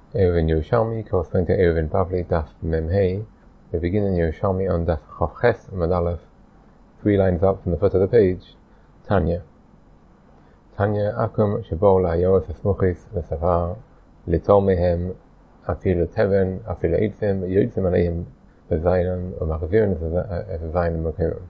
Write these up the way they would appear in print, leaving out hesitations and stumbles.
Eruvin Yerushalmi, corresponding to Eruvin Bavli, Daf Mem Hey. We begin in Yerushalmi on Daf Chav Ches Amud Aleph, 3 lines up from the foot of the page. Tanya Akum Shebol Hayoros Esmuchis Lesavar Litol Mehem Afil Teven Afil Eitzim Yotzim Aleihim Bezayin Umachzirin Evayin Mekirim.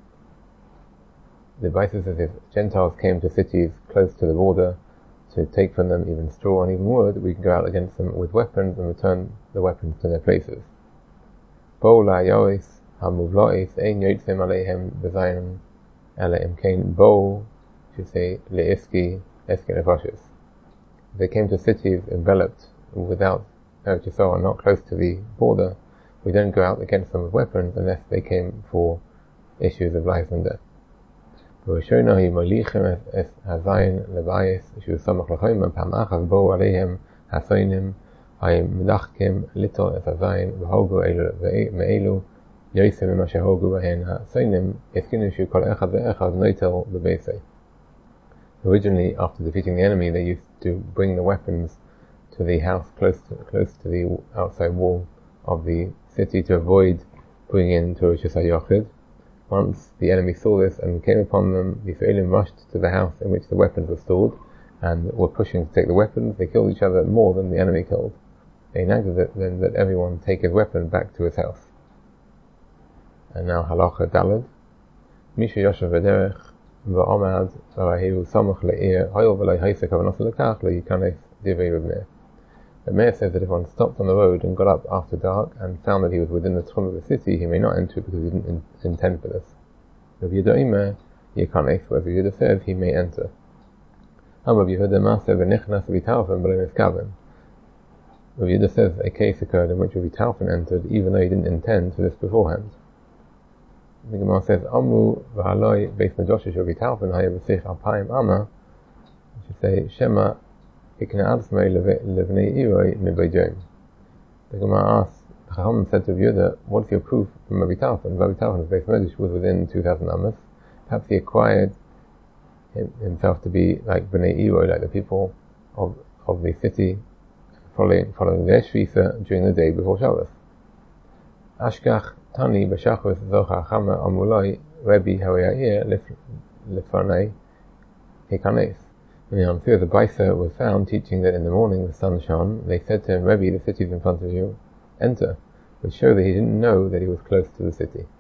The advice is as if Gentiles came to cities close to the border to take from them even straw and even wood, we can go out against them with weapons and return the weapons to their places. Bo la yois hamuvlois ein yotzim aleihem bezayin ele imkain bo, should say leiski eski nefashis. They came to cities enveloped without Eretz Yisrael, not close to the border. We don't go out against them with weapons unless they came for issues of life and death. V'rishona molichem es hazayin lebayis shu samach l'choyim pam achas bo aleihem hasoinim hay medachkim litol es hazayin v'hogu me'elu yoisem ema shehogu b'hen hasoinim eskinu shu kol echad ve'echad noitel b'beisei. Originally, after defeating the enemy, they used to bring the weapons to the house close to the outside wall of the city to avoid bringing in to Rosh HaYochid. Once the enemy saw this and came upon them, the Israelim rushed to the house in which the weapons were stored and were pushing to take the weapons. They killed each other more than the enemy killed. They enacted then that everyone take his weapon back to his house. And now Halacha Daled. Misha Yoshev V'derech V'omad V'rahiru Samach Le'ir Hoyol V'lei Haisek Avanos Lekach Le'yikanes Divrei Reb The Meir says that if one stopped on the road and got up after dark and found that he was within the tchum of the city, he may not enter because he didn't intend for this. Rav Yehuda Omer Yikanes, whatever Yehuda says, he may enter. Rav Yehuda Maser V'nichnas V'talfen B'lei Miskaven. Rav Yehuda says a case occurred in which Rav Talfen entered even though he didn't intend for this beforehand. The Gemara says, Amru V'haloi Beis Medoshesh Rav Talfen Haya B'sich Alpayim Amma. You should say Shema. The Gemara asks, the Chacham said to Yehuda, what's your proof from Rabbi Talfen? Rabbi Talfen's Beis Medrash was within 2,000 Amos. Perhaps he acquired himself to be like Bnei Iro, like the people of the city, following their shvisa during the day before Shabbos. Ashkach Tani B'Shachos Zocha Chama Amulai Rebbe Hawaii Lefanei Hekanes. When the Ansir of the Baisa was found teaching that in the morning the sun shone, they said to him, Rebbe, the city is in front of you, enter, which showed that he didn't know that he was close to the city.